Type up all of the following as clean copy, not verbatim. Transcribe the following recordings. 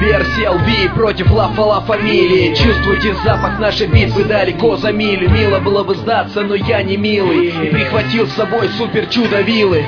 Версия LB против Ла фамилии. Чувствуйте запах нашей битвы далеко за милю. Мило было бы сдаться, но я не милый, и прихватил с собой супер чудо вилы.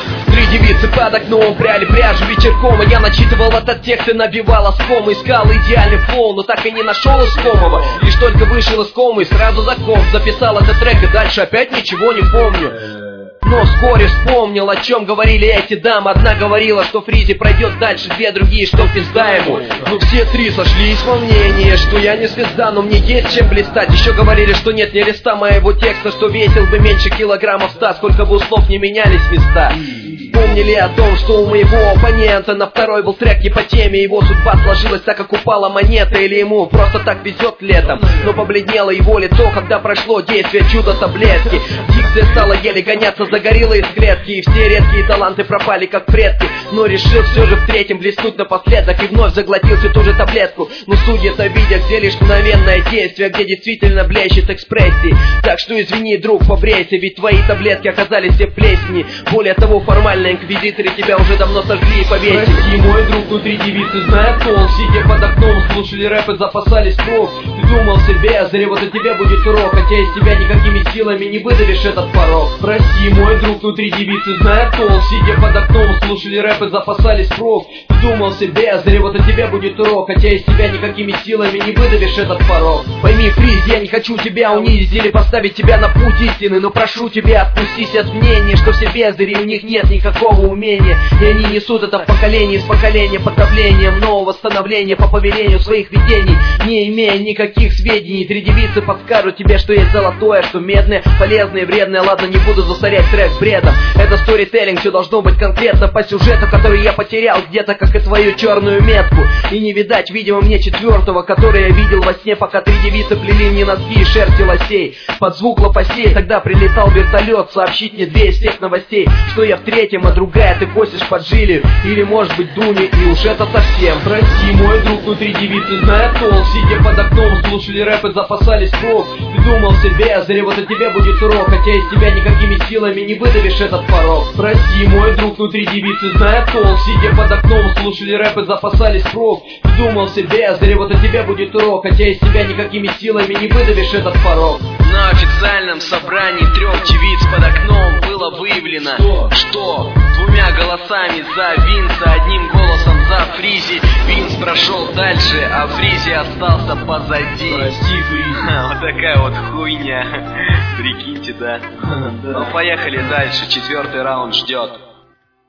3 девицы под окном пряли пряжу вечерком, а я начитывал этот текст и набивал оском. Искал идеальный флоу, но так и не нашел искомого. Лишь только вышел из комы, сразу за комп записал этот трек, и дальше опять ничего не помню. Но вскоре вспомнил, о чем говорили эти дамы. Одна говорила, что Фризи пройдет дальше, две другие, что пизда ему. Но все три сошлись во мнении, что я не звезда, но мне есть чем блистать. Еще говорили, что нет ни листа моего текста, что весил бы меньше килограммов 100, сколько бы слов не менялись места. Помнили о том, что у моего оппонента на второй был трек не по теме. Его судьба сложилась так, как упала монета, или ему просто так везет летом. Но побледнело его лицо, когда прошло действие чудо-таблетки. Дикция стала еле гоняться, загорела из клетки, и все редкие таланты пропали, как предки. Но решил все же в третьем блеснуть напоследок, и вновь заглотил всю ту же таблетку. Но судьи-то видят, где лишь мгновенное действие, где действительно блещет экспрессии. Так что извини, друг, побрейся, ведь твои таблетки оказались все плесени. Более того, формально инквизиторы тебя уже давно сожгли и повесили. Прости, мой друг, внутри девицы знает толк. Сидя под окном, слушали рэп и запасались прок. Ты думал себе, зря вот от тебя будет урок, хотя из тебя никакими силами не выдавишь этот порог. Прости, мой друг, внутри девицы знает толк. Сидя под окном, слушали рэп и запасались прок. Ты думал себе, зря вот от тебя будет урок, хотя из тебя никакими силами не выдавишь этот порог. Пойми, Фриз, я не хочу тебя унизить или поставить тебя на путь истины, но прошу тебя, отпустись от мнения, что все бездари, у них нет никакого умения, и они несут это в поколение из поколения под давлением нового становления по повелению своих видений, не имея никаких сведений. 3 девицы подскажут тебе, что есть золотое, что медное, полезное и вредное. Ладно, не буду засорять трек бредом, это сторителлинг, все должно быть конкретно по сюжету, который я потерял где-то, как и твою черную метку. И не видать, видимо, мне четвертого, который я видел во сне, пока 3 девицы плели мне носки и шерсти лосей. Под звук лопастей тогда прилетал вертолет сообщить мне 2 из всех новостей, что я в 3-м, а другая ты косишь под жилью, или может быть Дуни, и уж это совсем. Прости, мой друг, внутри девицы знает толк. Сидя под окном, слушали рэп и запасались прок. Ты думал себе, зря вот от тебя будет урок, хотя из тебя никакими силами не выдавишь этот порог. Прости, мой друг, внутри девицы знает толк. Сидя под окном, слушали рэп и запасались прок. Ты думал себе, зря вот от тебя будет урок, хотя из тебя никакими силами не выдавишь этот порог. На официальном собрании 3 девиц под окном было выявлено, что 2 голосами за Винса, 1 голосом за Фризи. Винс прошел дальше, а Фризи остался позади. Прости, Фризи. Вот такая вот хуйня. Прикиньте, да? Ну, поехали дальше, 4-й раунд ждет.